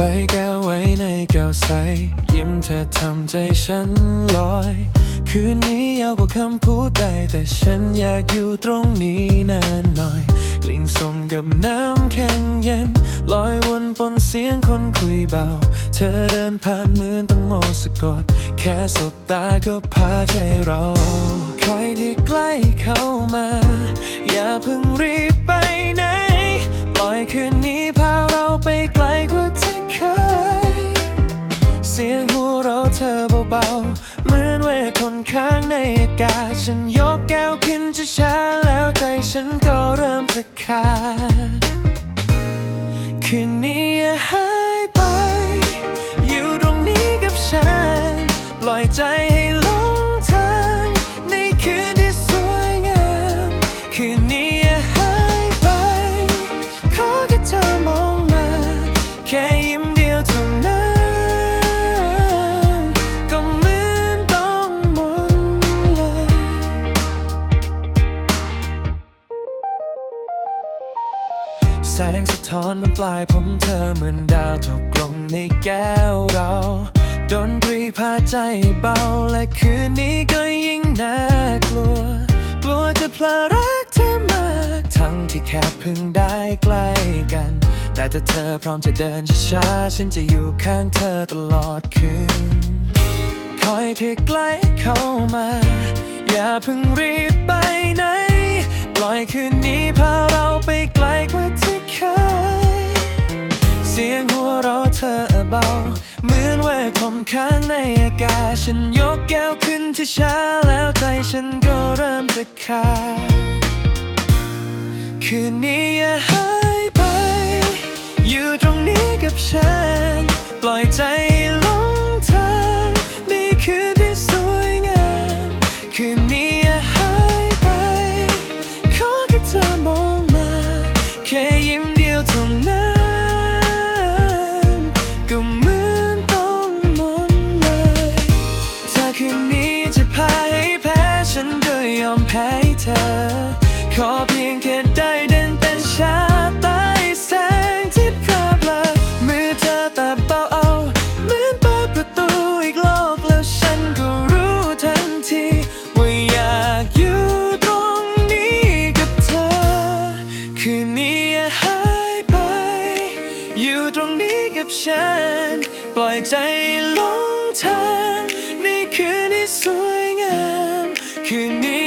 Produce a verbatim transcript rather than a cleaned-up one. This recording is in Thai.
แก้วไว้ในแก้วใสยิ้มเธอทำใจฉันลอยคืนนี้ยาวกว่าคำพูดใดแต่ฉันอยากอยู่ตรงนี้นานหน่อยกลิ่นส้มกับน้ำแข็งเย็นลอยวนปนเสียงคนคุยเบาเธอเดินผ่านเหมือนต้องโมสะกดแค่สบตาก็พาใจเราใครที่ใกล้เข้ามาอย่าเพิ่งรีบไปไหนปล่อยคืนนี้พาเราไปไกลกว่าที่เคยเสียงหัวเราะเธอเบาๆเหมือนเวทคนข้างในอากาศฉันยกแก้วขึ้นช้าๆแล้วใจฉันก็เริ่มจะขาดคืนนี้อย่าหายไปอยู่ตรงนี้กับฉันปล่อยใจให้หลงทางในคืนที่สวยงามคืนนี้อย่าหายไปขอแค่เธอมองมาแค่ยิ้มเดียวเท่านั้นก็เหมือนต้องมนเลยแสงสะท้อนบนปลายผมเธอเหมือนดาวตกลงในแก้วเราดนตรีพาใจเบาและคืนนี้ก็ยิ่งน่ากลัวกลัวจะเพลอรักเธอมากทั้งที่แค่เพิ่งได้ใกล้กันแต่ถ้าเธอพร้อมจะเดินช้าๆฉันจะอยู่ข้างเธอตลอดคืนคอยเพียงใกล้เข้ามาอย่าเพิ่งรีบไปไหนปล่อยคืนนี้พาเราไปไกลกว่าที่เคยเสียงหัวเราะเธอเบาเหมือนเวทลมข้างในอากาศฉันยกแก้วขึ้นที่ช้าแล้วใจฉันก็เริ่มจะขาดคืนนี้อย่าหายไปอยู่ตรงนี้กับฉันปล่อยใจหลงทางในคืนที่สวยงามคืนนี้อย่าหายไปขอแค่เธอมองมาแค่ยิ้มเดียวเท่านั้นก็เหมือนต้องมนเลยถ้าคืนนี้จะพาให้แพ้ฉันก็ยอมแพ้ให้เธอขอเพียงแค่ได้เดินเป็นชาใต้แสงที่พร่าพลามือเธอแต่เบาเอาเหมือนเปิดประตูอีกโลกแล้วฉันก็รู้ทันทีว่าอยากอยู่ตรงนี้กับเธอคืนนี้อย่าหายไปอยู่ตรงนี้กับฉันปล่อยใจหลงทางในคืนที่สวยงามคืนนี้